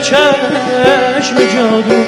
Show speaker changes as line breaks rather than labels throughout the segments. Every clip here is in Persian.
چشم جادو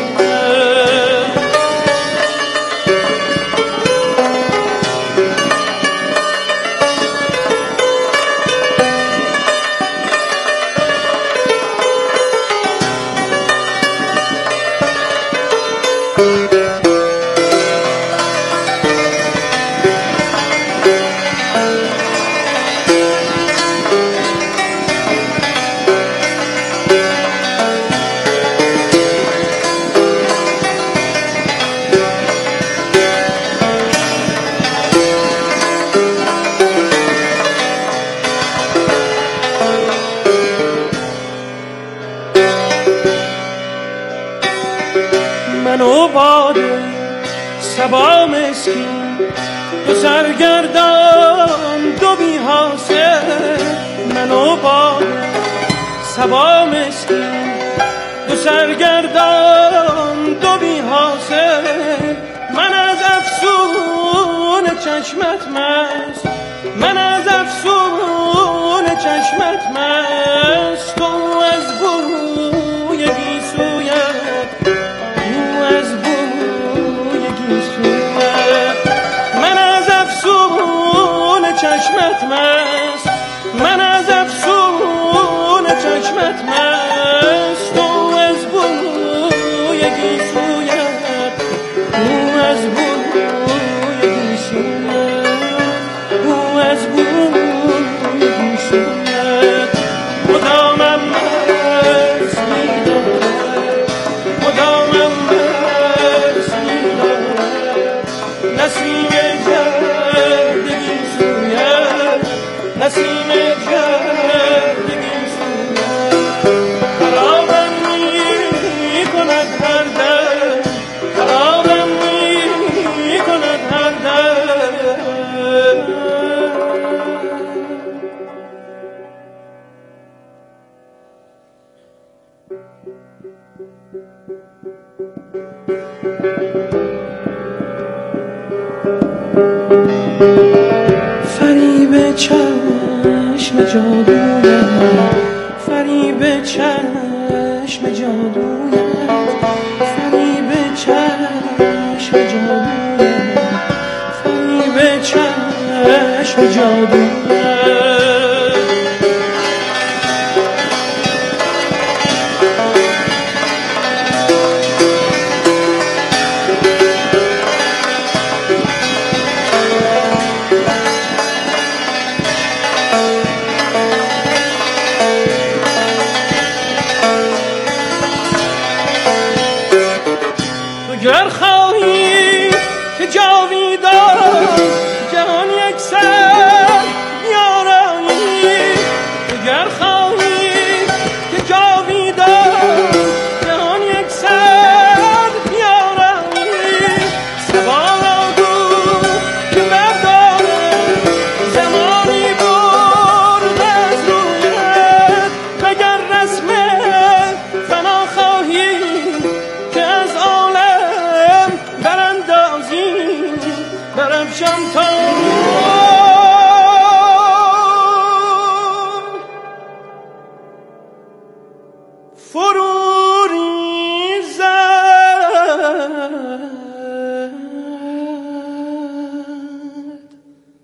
منو باده سبا مسکین دو سرگردان دو بی حاصل منو باده سبا مسکین دو سرگردان دو بی حاصل من از افسون چشمت مست من از افسون چشمت مست تو از بوی گیسویت من از افسون چشمت مست من از افسون چشمت مست تو از بوی گیسویت او از بوی گیسویت او از بوی گیسویت مدامم مست می‌دارد مدامم مست می‌دارد نسیم گردگی سویت نسیم گردگی سویت خرابم می‌کند هر دم خرابم می‌کند هر دم فریب چشم جادویت فریب چشم جادویت فریب چشم جادویت فریب چشم جادویت گر خواهی که جاویدان جهان یک سر بیارایی گر خواهی که جاویدان جهان یک سر بیارایی سبا را گو که برداره زمانی برد از رویت مگر رسم فنا خواهی که از عالم براندازی برافشان تا فرو ریزد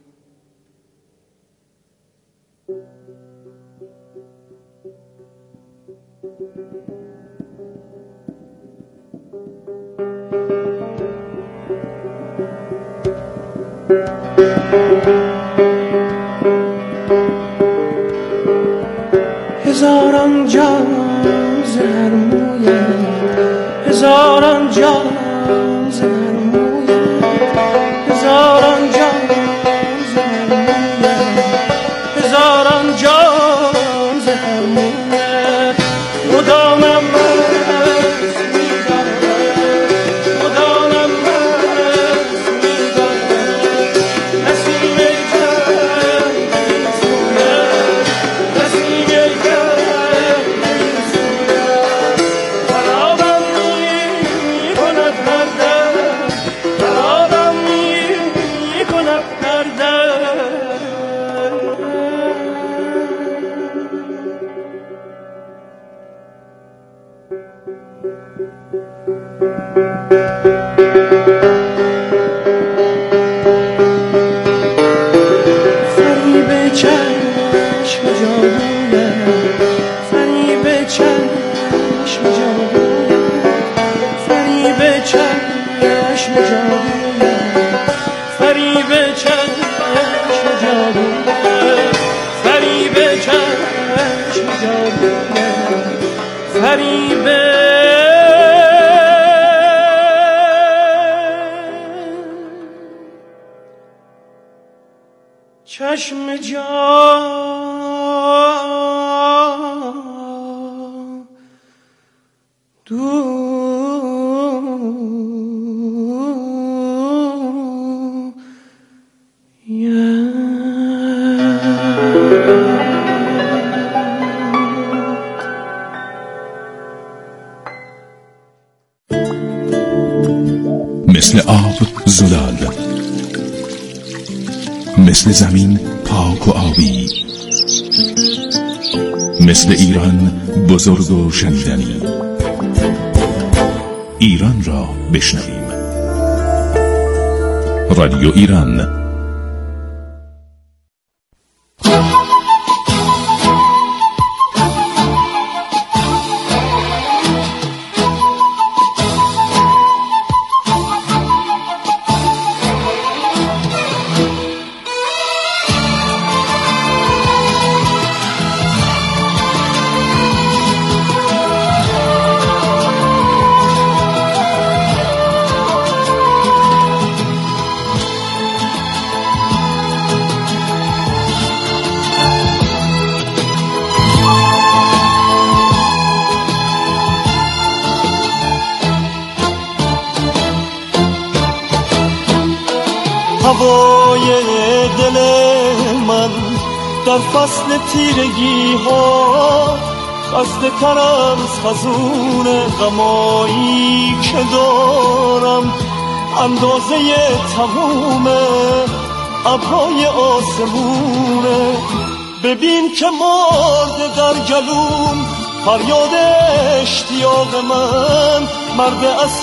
هزاران جان زهر مویت هزاران جان زهر مویت هزاران جان زهر مویت هزاران جان زهر مویت مدامم مست می‌دارد مدامم مست می‌دارد نسیم گردگی سویت نسیم گردگی سویت خرابم می‌کند هر دم خرابم می‌کند هر دم فریب چشم جادویت، فریب چشم جادویت، فریب چشم جادویت، فریب چشم جادویت، فریب چشم جادویت، فریب چشم
مثل آب زلال، مثل زمین پاک و آبی، مثل ایران بزرگ و شنیدنی. ایران را بشنویم. رادیو ایران.
هوای دل من در فصل تیرگی ها خسته تر از خزون غمایی که دارم، اندازه تموم ابرهای آسمونه. ببین که مرد در گلوم فریاد اشتیاق من، مرد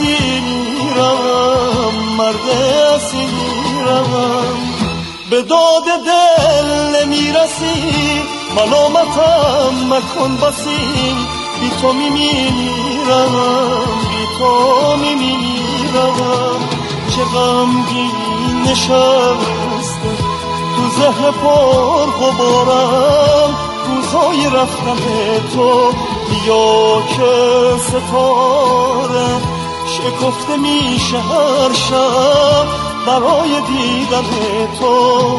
اسیرم، مرد اسیرم. به داد دل نمیرسی، ملامتم مکن بسی، بی تو میمیرم، بی تو میمیرم. چه غمگین نشسته تو ذهن پر غبارم روزهای رفتن تو، یا که ستاره شکفته میشه هر شب برای دیدن تو.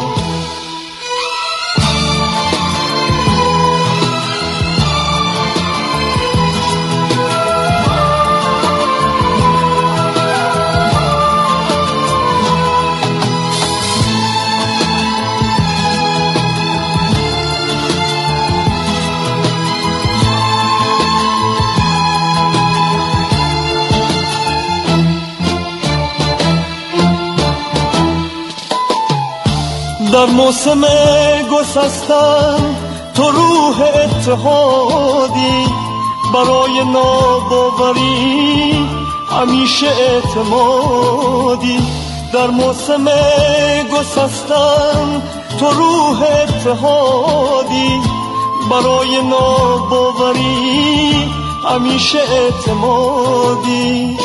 در موسم گسستن تو روح اتحادی، برای ناباوری همیشه اعتمادی. در موسم گسستن تو روح اتحادی، برای ناباوری همیشه اعتمادی.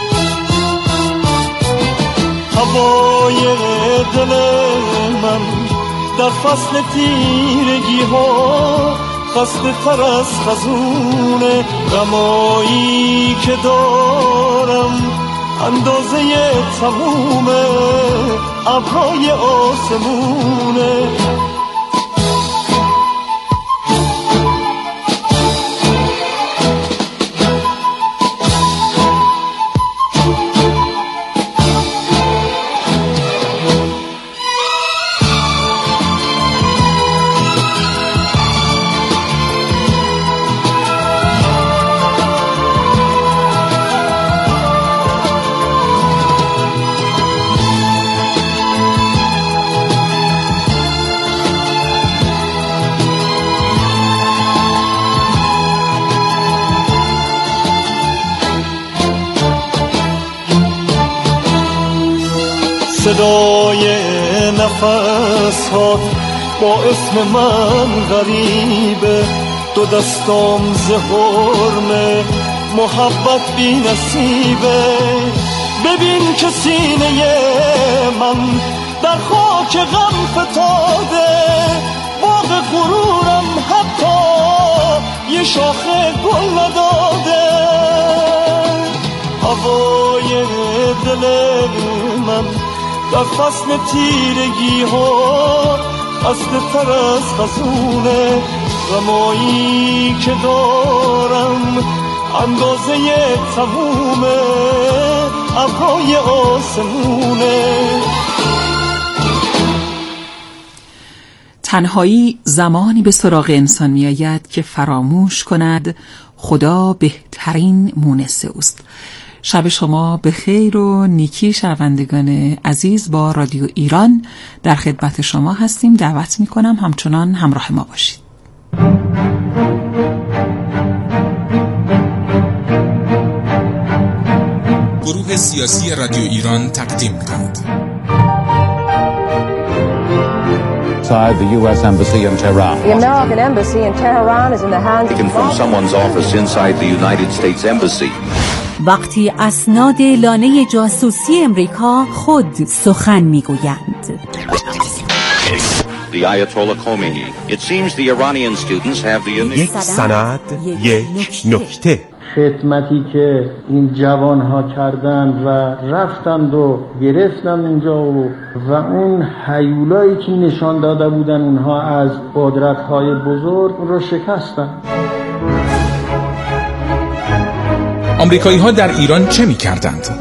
هوای دل من در فصل تیرگی ها خسته تر از خزون غمایی که دارم، اندازه تموم ابرهای آسمونه. صدای نفس ها با اسم من غریبه، دو دستام زهرمه محبت بی نصیبه. ببین که سینه من در خاک غم فتاده، باغ غرورم حتی یه شاخه گل نداده. هوای دل من در فصل تیرگی ها خسته تر از خزونه، غمایی که دارم اندازه تموم ابرهای آسمونه.
تنهایی زمانی به سراغ انسان می آید که فراموش کند خدا بهترین مونس اوست. شب شما به خیر و نیکی شنوندگان عزیز، با رادیو ایران در خدمت شما هستیم. دعوت می کنم همچنان همراه ما باشید.
گروه سیاسی رادیو ایران تقدیم می‌کند.
Inside the U.S. Embassy in Tehran.
The American Embassy in Tehran is in the hands
Taken from someone's office inside the United States Embassy.
وقتی اسناد لانه جاسوسی امریکا خود سخن میگویند.
The Ayatollah Khomeini. It seems the Iranian students have the initiative.
یک سند، یک نکته.
خدمتی که این جوانها کردند و رفتند و گرفتند اینجا و اون هیولایی که نشان داده بودن اونها از قدرت‌های بزرگ رو شکستند.
آمریکایی‌ها در ایران چه می‌کردند؟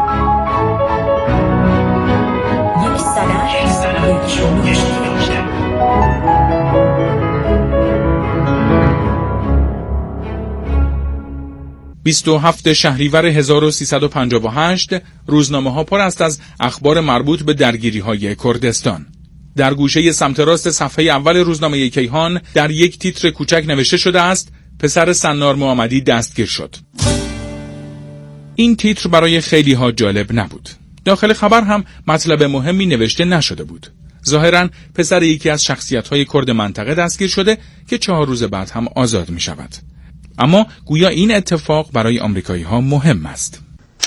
27 شهریور 1358 روزنامه‌ها پر است از اخبار مربوط به درگیری‌های کردستان. در گوشه سمت راست صفحه اول روزنامه کیهان در یک تیتر کوچک نوشته شده است: پسر سنار محمدی دستگیر شد. این تیتر برای خیلی‌ها جالب نبود. داخل خبر هم مطلب مهمی نوشته نشده بود. ظاهراً پسر یکی از شخصیت‌های کرد منطقه دستگیر شده که 4 روز بعد هم آزاد می‌شود. اما گویا این اتفاق برای آمریکایی‌ها مهم است.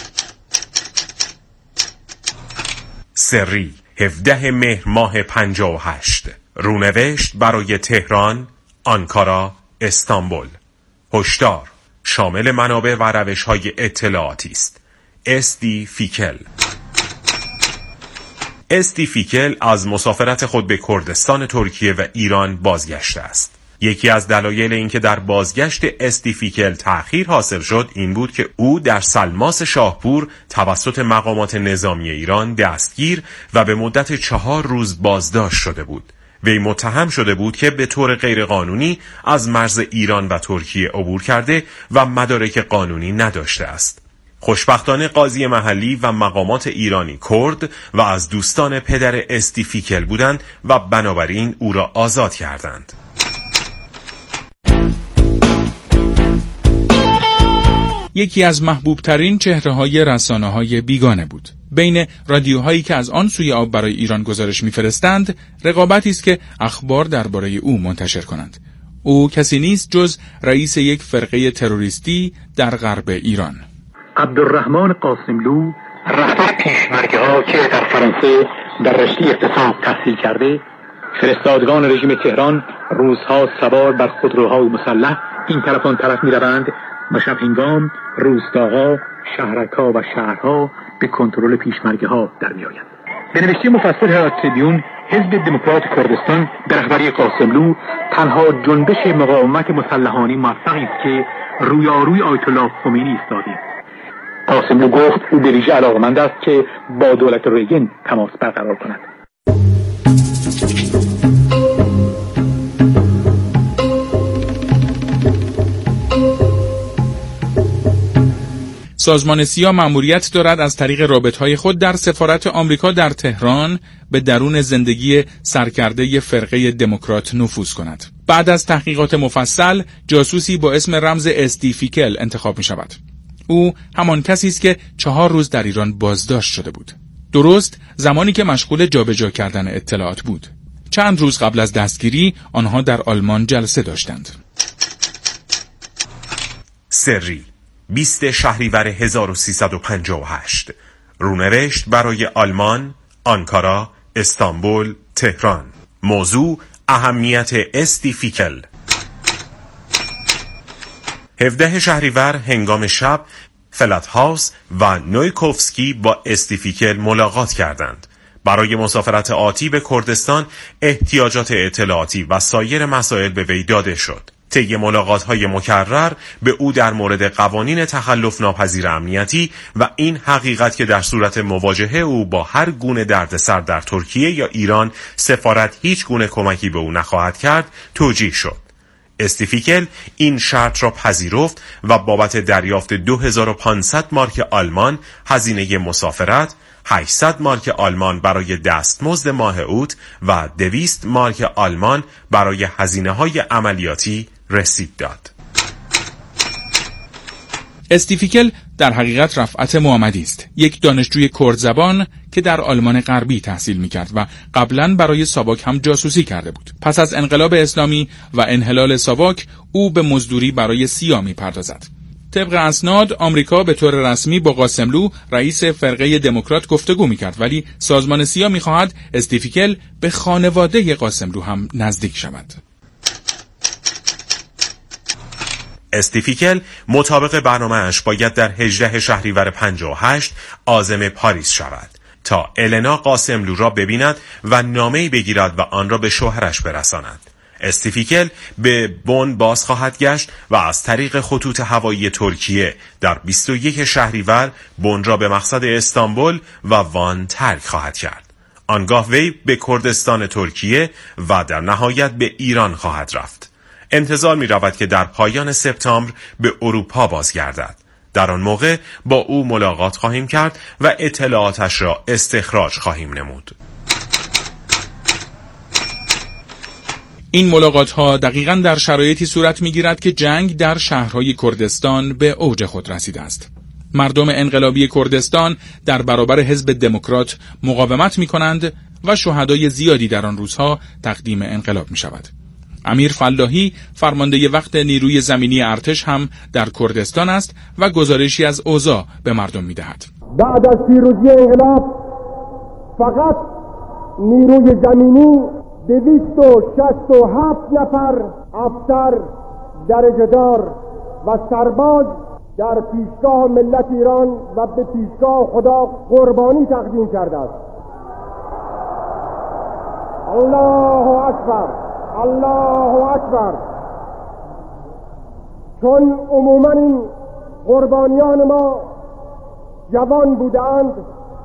سری 17 مهر ماه 58. رونوشت برای تهران، آنکارا، استانبول. هشدار، شامل منابع و روش‌های اطلاعاتی است. استی فیکل. استی فیکل از مسافرت خود به کردستان ترکیه و ایران بازگشته است. یکی از دلایل اینکه در بازگشت استی فیکل تأخیر حاصل شد این بود که او در سلماس شاهپور توسط مقامات نظامی ایران دستگیر و به مدت 4 روز بازداشت شده بود. وی متهم شده بود که به طور غیرقانونی از مرز ایران و ترکیه عبور کرده و مدارک قانونی نداشته است. خوشبختانه قاضی محلی و مقامات ایرانی کرد و از دوستان پدر استی فیکل بودند و بنابراین او را آزاد کردند.
یکی از محبوب ترین چهره‌های رسانه‌های بیگانه بود. بین رادیوهایی که از آن سوی آب برای ایران گزارش می‌فرستند، رقابتی است که اخبار درباره او منتشر کنند. او کسی نیست جز رئیس یک فرقه تروریستی در غرب ایران.
عبدالرحمن قاسملو، رهبر پیشمرگه‌ها که در فرانسه در رشته اقتصاد تحصیل کرده، فرستادگان رژیم تهران روزها سوار بر خودروهای مسلح این طرف آن طرف می‌روند و شب هنگام روستاها، شهرک‌ها و شهرها به کنترل پیشمرگه‌ها در می‌آیند. به نوشته مفصل هرات تریبیون، حزب دموکرات کردستان به رهبری قاسملو تنها جنبش مقاومت مسلحانه موفقی است که رویاروی آیت الله خمینی ایستاده. قاسملو گفت او به ویژه علاقه‌مند است که با دولت ریگن تماس برقرار کند.
سازمان سیا مأموریت دارد از طریق رابطه‌های خود در سفارت آمریکا در تهران به درون زندگی سرکرده فرقه دموکرات نفوذ کند. بعد از تحقیقات مفصل، جاسوسی با اسم رمز استی فیکل انتخاب می شود. او همان کسی است که 4 روز در ایران بازداشت شده بود. درست زمانی که مشغول جابجا کردن اطلاعات بود. چند روز قبل از دستگیری آنها در آلمان جلسه داشتند.
سری 20 شهریور 1358 رونوشت برای آلمان، آنکارا، استانبول، تهران. موضوع اهمیت استیفیکل. 17 شهریور هنگام شب فلتهاوس و نویکوفسکی با استیفیکل ملاقات کردند. برای مسافرت آتی به کردستان احتیاجات اطلاعاتی و سایر مسائل به وی داده شد. طی ملاقات‌های مکرر به او در مورد قوانین تخلف ناپذیر امنیتی و این حقیقت که در صورت مواجهه او با هر گونه دردسر در ترکیه یا ایران سفارت هیچ گونه کمکی به او نخواهد کرد توجیه شد. استیفیکل این شرط را پذیرفت و بابت دریافت 2500 مارک آلمان هزینه مسافرت، 800 مارک آلمان برای دستمزد ماه اوت و 200 مارک آلمان برای هزینه‌های عملیاتی رسید داد.
استیفیکل در حقیقت رفعت محمدی است، یک دانشجوی کرد زبان که در آلمان غربی تحصیل می‌کرد و قبلاً برای ساواک هم جاسوسی کرده بود. پس از انقلاب اسلامی و انحلال ساواک او به مزدوری برای سیا می‌پردازد. طبق اسناد آمریکا به طور رسمی با قاسملو رئیس فرقه دموکرات گفتگو می‌کرد، ولی سازمان سیا می‌خواهد استیفیکل به خانواده قاسملو هم نزدیک شود.
استیفیکل مطابق برنامه‌اش باید در 18 شهریور 58 عازم پاریس شود تا النا قاسملو را ببیند و نامه‌ای بگیرد و آن را به شوهرش برساند. استیفیکل به بن باز خواهد گشت و از طریق خطوط هوایی ترکیه در 21 شهریور بن را به مقصد استانبول و وان ترک خواهد کرد. آنگاه وی به کردستان ترکیه و در نهایت به ایران خواهد رفت. انتظار می رود که در پایان سپتامبر به اروپا بازگردد. در آن موقع با او ملاقات خواهیم کرد و اطلاعاتش را استخراج خواهیم نمود.
این ملاقات ها دقیقاً در شرایطی صورت می گیرد که جنگ در شهرهای کردستان به اوج خود رسیده است. مردم انقلابی کردستان در برابر حزب دموکرات مقاومت می کنند و شهدای زیادی در آن روزها تقدیم انقلاب می شود. امیر فلاحی فرمانده وقت نیروی زمینی ارتش هم در کردستان است و گزارشی از اوضاع به مردم می دهد.
بعد از پیروزی انقلاب فقط نیروی زمینی 267 نفر افسر درجه‌دار و سرباز در پیشگاه ملت ایران و به پیشگاه خدا قربانی تقدیم کرده است. الله اکبر، الله اکبر. چون عموما این قربانیان ما جوان بودند،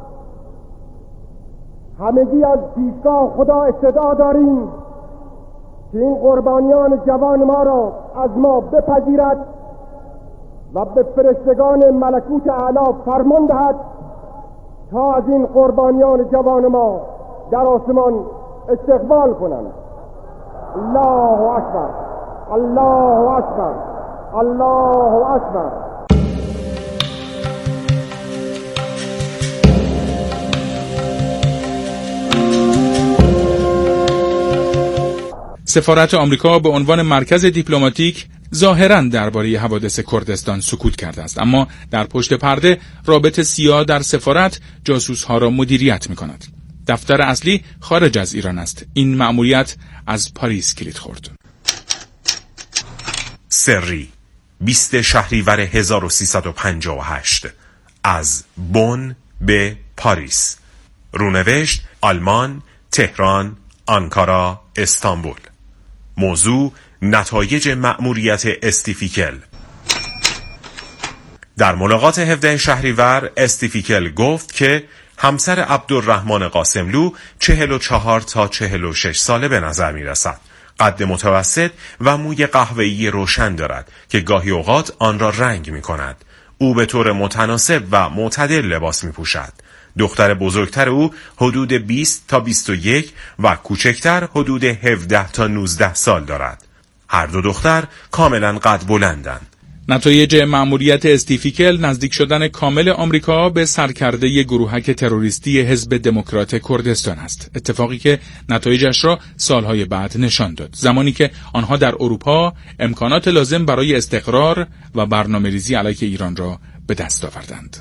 همگی از پیشگاه خدا استدعا داریم که این قربانیان جوان ما را از ما بپذیرد و به فرشتگان ملکوت اعلی فرمان دهد تا از این قربانیان جوان ما در آسمان استقبال کنند. الله اکبر، الله اکبر، الله اکبر.
سفارت آمریکا به عنوان مرکز دیپلماتیک ظاهراً درباره حوادث کردستان سکوت کرده است، اما در پشت پرده رابط سیا در سفارت جاسوس‌ها را مدیریت می‌کند. دفتر اصلی خارج از ایران است. این مأموریت از پاریس کلید خورد.
سری 20 شهریور 1358 از بن به پاریس. رونوشت آلمان، تهران، آنکارا، استانبول. موضوع نتایج مأموریت استیفیکل. در ملاقات 17 شهریور استیفیکل گفت که همسر عبدالرحمن قاسملو 44 تا 46 ساله به نظر می رسد. قد متوسط و موی قهوه‌ای روشن دارد که گاهی اوقات آن را رنگ می کند. او به طور متناسب و معتدل لباس می پوشد. دختر بزرگتر او حدود 20 تا 21 و کوچکتر حدود 17 تا 19 سال دارد. هر دو دختر کاملا قد بلندند.
نتایج مأموریت استیفیکل نزدیک شدن کامل آمریکا به سرکرده گروهک تروریستی حزب دموکرات کردستان است. اتفاقی که نتایجش را سالهای بعد نشان داد، زمانی که آنها در اروپا امکانات لازم برای استقرار و برنامه‌ریزی علیه ایران را به دست آوردند.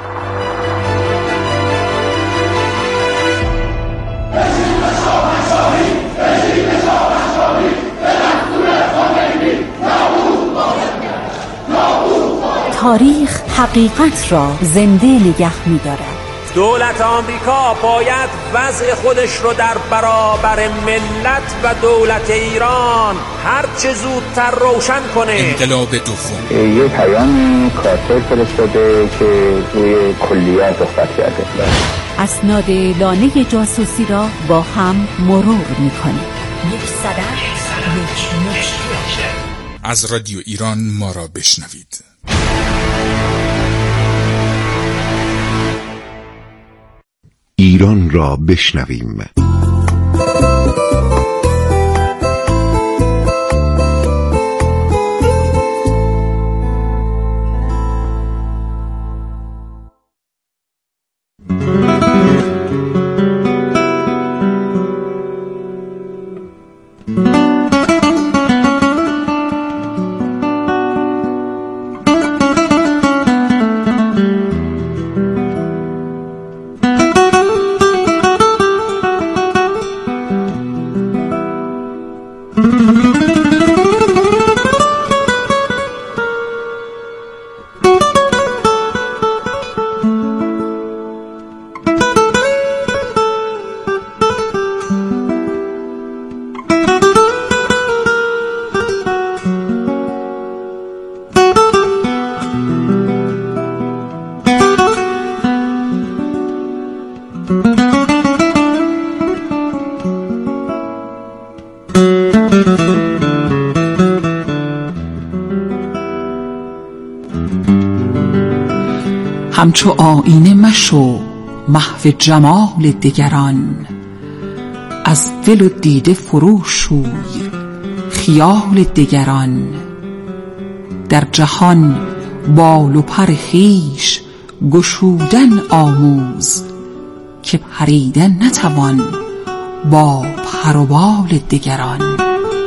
تاریخ حقیقت را زنده نگه می‌دارد.
دولت آمریکا باید وضع خودش رو در برابر ملت و دولت ایران هر چه زودتر روشن کنه.
انقلاب دوم
یه پیامی کارتر فرستاده که روی کلیات صحبت کرده.
اسناد لانه جاسوسی را با هم مرور می‌کنیم. یک صدف، یک نوش.
از رادیو ایران ما را بشنوید.
ایران را بشنویم.
همچو آینه مشو محو جمال دگران، از دل و دیده فرو شوی خیال دگران. در جهان بال و پر خویش گشودن آموز، که پریدن نتوان با پر و بال دگران.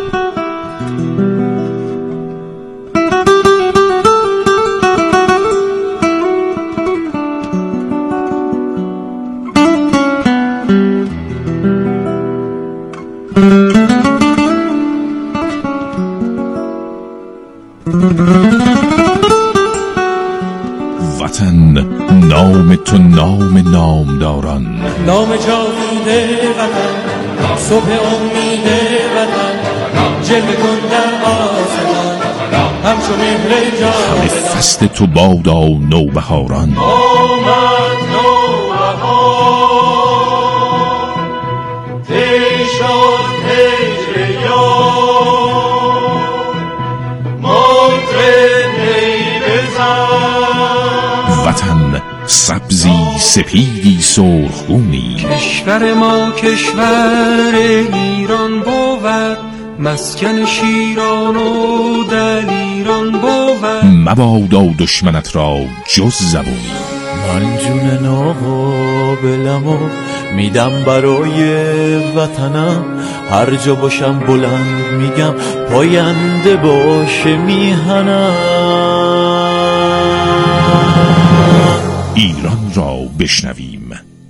وطن نام تو نام نامداران،
نام جاوید وطن، صبح امید وطن، جلوه کن در آسمان همچو مهر جاودان.
همه فصل تو بادا نوبهاران،
آمد نوبهار تی شد هجر یار، مطرب نی بزن.
وطن سبزی سپیدی سرخگونی،
کشور ما کشور ایران بود، مسکن شیران و دلیران بود.
مبادا دشمنت را جز زبونی،
من جون ناقابلمو میدم برای وطنم، هر جا باشم بلند میگم پاینده باشه میهنم.
ایران را بشنویم.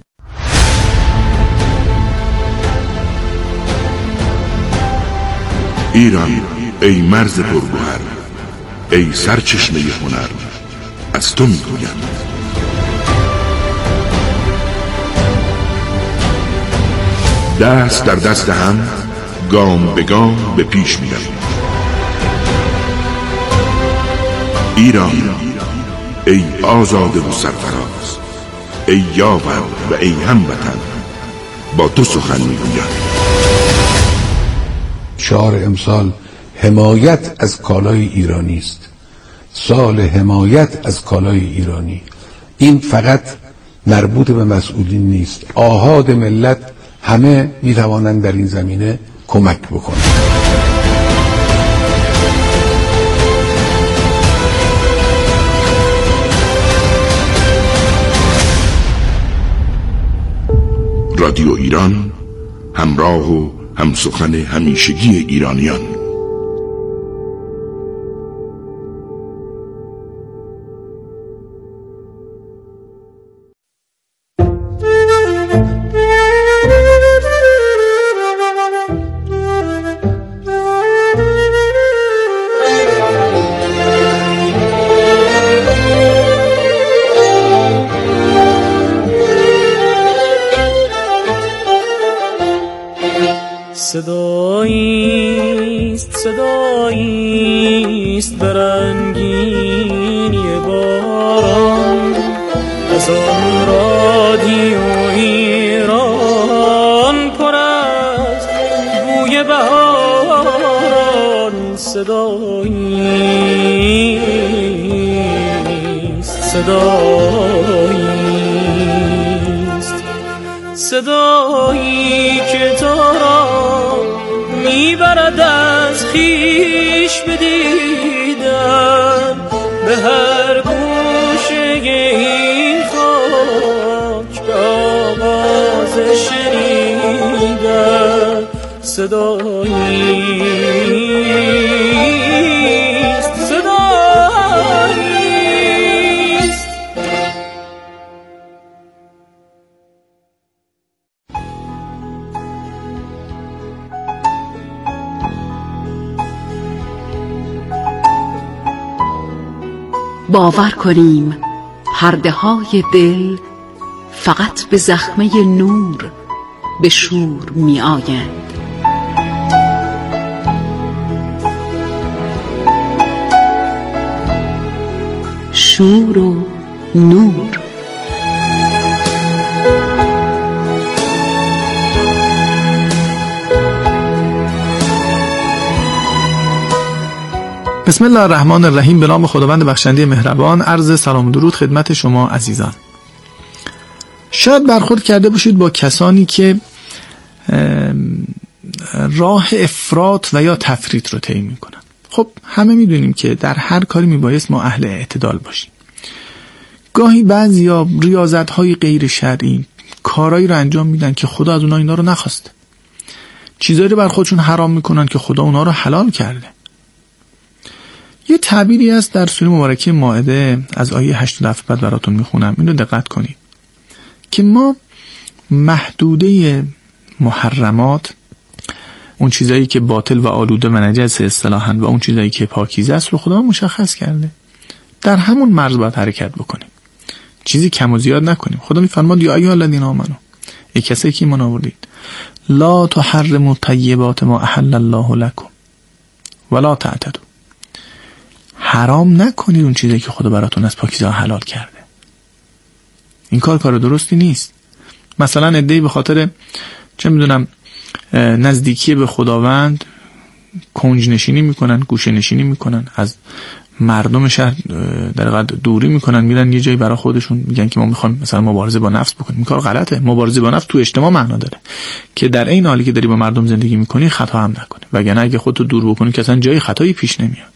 ایران ای مرز پرگوهر، ای سرچشمه هنر، از تو میگویم. دست در دست هم گام به گام به پیش میرویم. ایران ای آزاده و سرفراز، ای یاور و ای هموطن، با تو سخن میگویم.
شعار امسال حمایت از کالای ایرانی است. سال حمایت از کالای ایرانی. این فقط مربوط به مسئولین نیست، آحاد ملت همه میتوانند در این زمینه کمک بکنند.
رادیو ایران، همراه و همسخن همیشگی ایرانیان.
صداییست برنگینی باران از آن رادیو ایران پر از بوی بهاران. صدایی که تو را میبرد از خویش بدیدن به هر گوشه این خاک به آواز شنیدن. صداییست
باور کنیم پرده های دل فقط به زخمه نور به شور می آیند. شور و نور.
بسم الله الرحمن الرحیم. به نام خداوند بخشنده مهربان. عرض سلام و درود خدمت شما عزیزان. شاید برخورد کرده باشید با کسانی که راه افراط و یا تفریط رو طی میکنن. خب همه میدونیم که در هر کاری میبایست ما اهل اعتدال باشیم. گاهی بعضیا ریاضت‌های غیر شرعی کارایی رو انجام میدن که خدا از اونها اینا رو نخواسته. چیزایی رو بر خودشون حرام میکنن که خدا اونها رو حلال کرده. یه تعبیری هست در سوره مبارکه مائده از آیه 8 دفعه بعد براتون میخونم. اینو دقت کنید که ما محدوده محرمات، اون چیزایی که باطل و آلوده و نجس اصطلاحاً و اون چیزایی که پاکیزه است رو خدا مشخص کرده. در همون مرز باید حرکت بکنیم، چیزی کم و زیاد نکنیم. خدا میفرماد یا ایها الذین آمنو، ای کسایی که ایمان آوردید، لا تحرموا طیبات ما احل الله لكم ولا تعتدوا، حرام نکنید اون چیزی که خدا براتون از پاکیزه حلال کرده. این کار درستی نیست. مثلا عده‌ای به خاطر چه میدونم نزدیکی به خداوند کنج نشینی میکنن، گوشه نشینی میکنن، از مردم شهر در واقع دوری میکنن، میرن یه جایی برای خودشون میگن که ما میخوایم مثلا مبارزه با نفس بکنیم. این کار غلطه. مبارزه با نفس تو اجتماع معنا داره که در این حالی که داری با مردم زندگی میکنی خطا هم نکنی، وگرنه اگه خودتو دور بکنی که اصلا جای خطایی پیش نمیاد.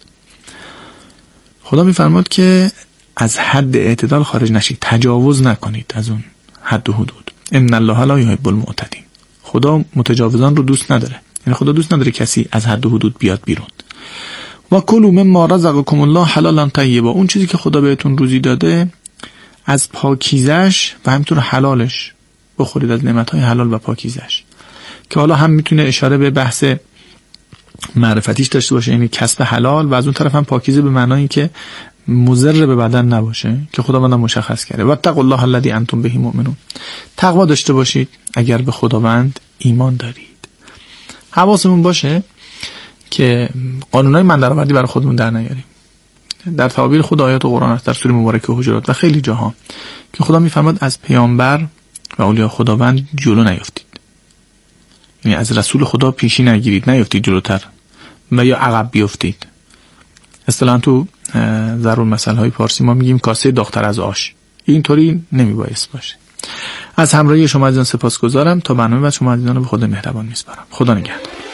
خدا میفرماد که از حد اعتدال خارج نشید، تجاوز نکنید از اون حد و حدود. ان الله لا یحب المعتدین. خدا متجاوزان رو دوست نداره. یعنی خدا دوست نداره کسی از حد و حدود بیاد بیرون. و کلوا مما رزقکم الله حلالا طیبا، اون چیزی که خدا بهتون روزی داده از پاکیزش و همینطور حلالش بخورید، از نعمت‌های حلال و پاکیزش، که حالا هم میتونه اشاره به بحث معرفتیش داشته باشه، یعنی کسب حلال، و از اون طرف هم پاکیزه به معنای که مضر به بدن نباشه که خداوند مشخص کرده. واتقوا الله الذی انتم به مؤمنون، تقوا داشته باشید اگر به خداوند ایمان دارید. حواسمون باشه که قانونای من درآوردی برای خودمون در نیاریم. در تعابیر خود آیات قرآن است در سوره مبارکه حجرات و خیلی جاها که خدا میفرماد از پیامبر و اولیاء خداوند جلو نیافتید، یعنی از رسول خدا پیشی نگیرید، نیافتید جلوتر و یا عقب بیافتید. اصطلاحاً تو ضرور مسائل های پارسی ما میگیم کاسه داغ‌تر از آش. اینطوری نمیبایست باشه. از همراهی شما عزیزان سپاسگزارم. تا برنامه بعد شما عزیزان رو به خدا مهربان میسپارم. خدا نگهدار.